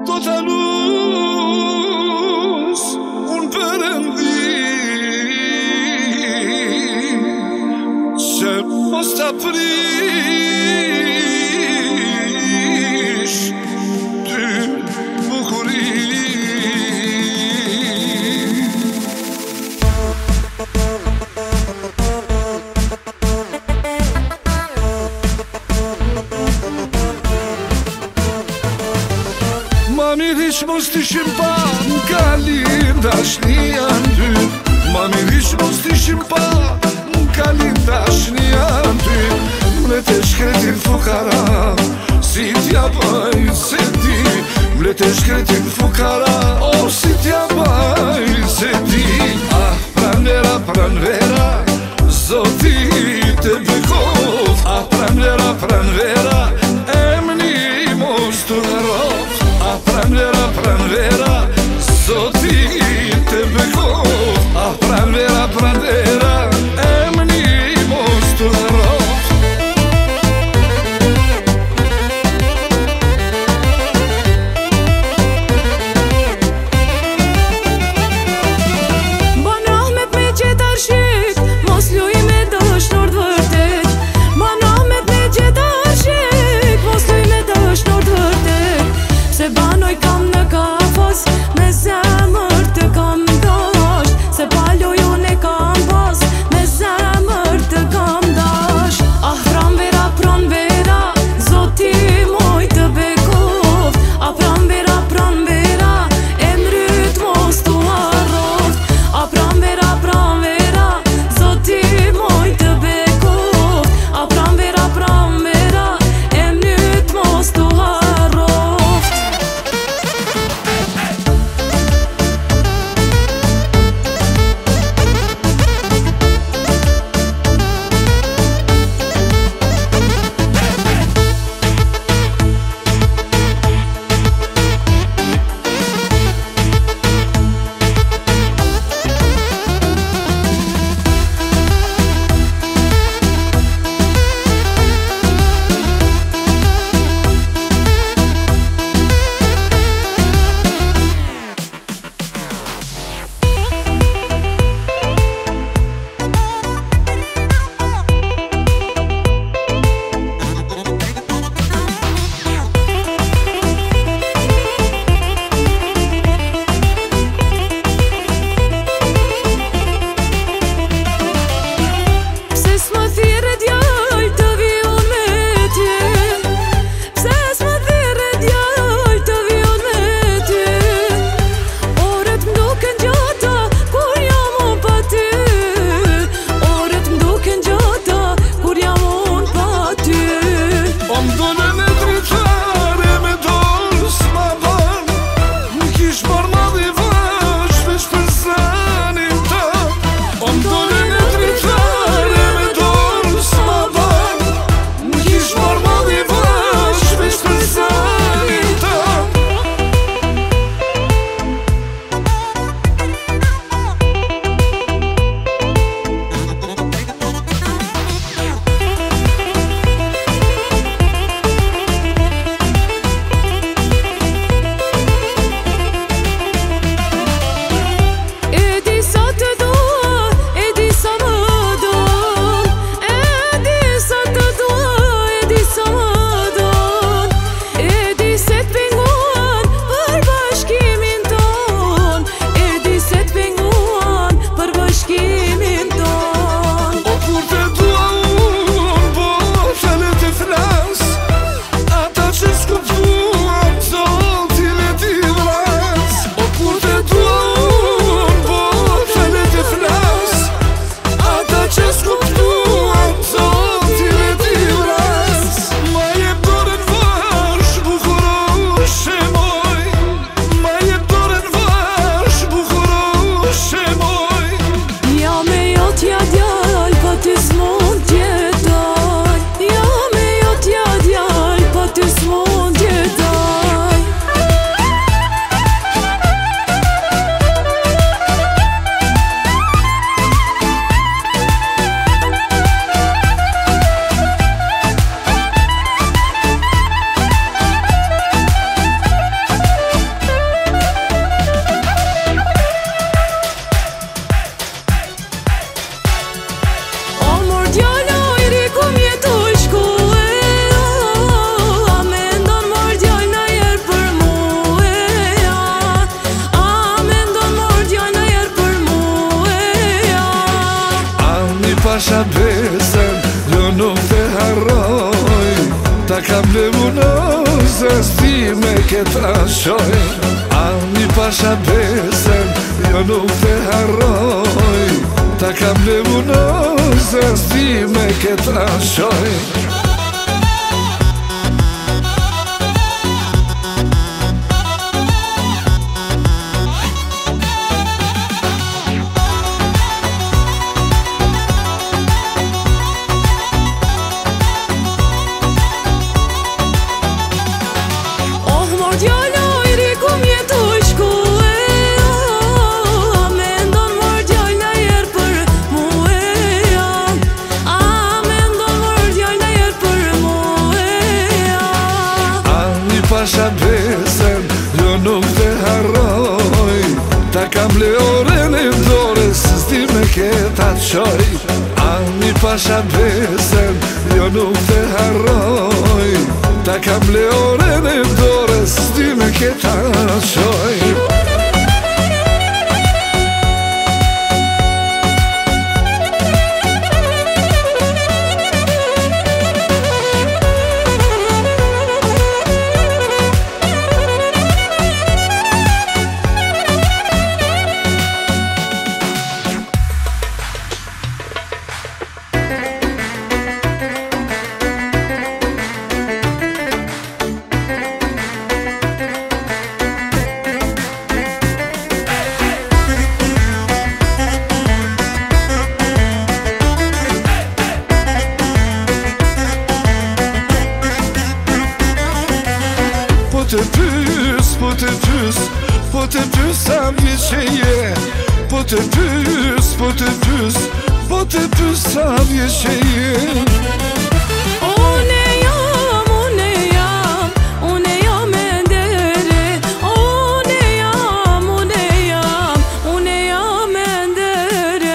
Do të lus unë përëndim që mos të prish ty bukurin. Ma mirë ish mos t'ishim pa n'ka lind dashnia ty. Ma mirë ish mos t'ishim pa n'ka lind dashnia ty. Mlet e shkretin fukara si t'ja baj se di. Mlet e shkretin fukara o si t'ja baj se di. Ah, pranvera, pranvera, zoti te bekov. Ah, pranvera, pranvera, emni mos t'u harrov. Ah, pranvera, pranvera, zoti te bekov. Ah, pranvera, pranvera, emni mos t'u harrov. Ta kam levunoz zdi me këtë ashoj. Ani pasha besen, jo nuk të harroj. Ta kam levunoz zdi me këtë ashoj. Pasha besen, jo nuk të harroj. Ta kam le oren e dore, s'di me këta qoj. Ani pasha besen, jo nuk të harroj. Ta kam le oren e dore, s'di me këta qoj. Po të pys, po të pys sa vje që je. Po të pys, po të pys, po të pys sa vje që je. Une jam e ndere. Une jam e ndere.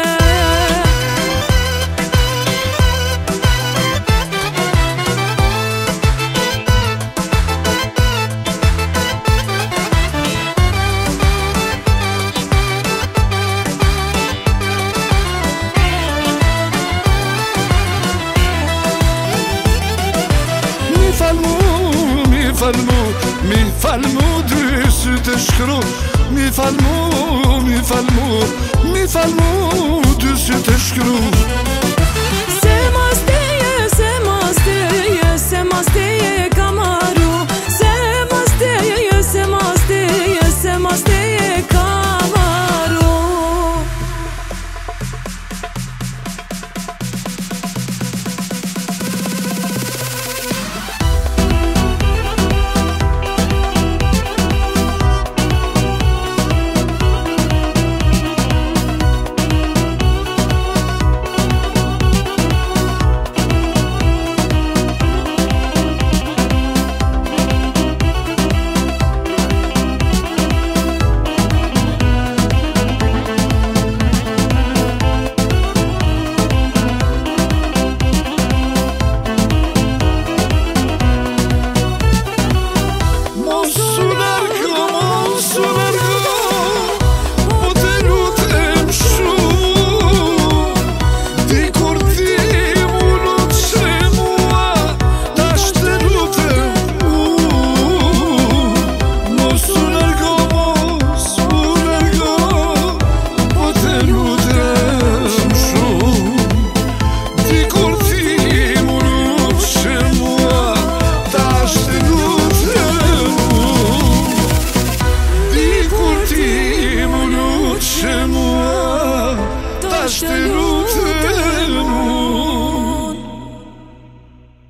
Mi fal mu dy sy të shkru. Mi fal mu dy sy të shkru. Se mas teje, se mas teje, se mas teje.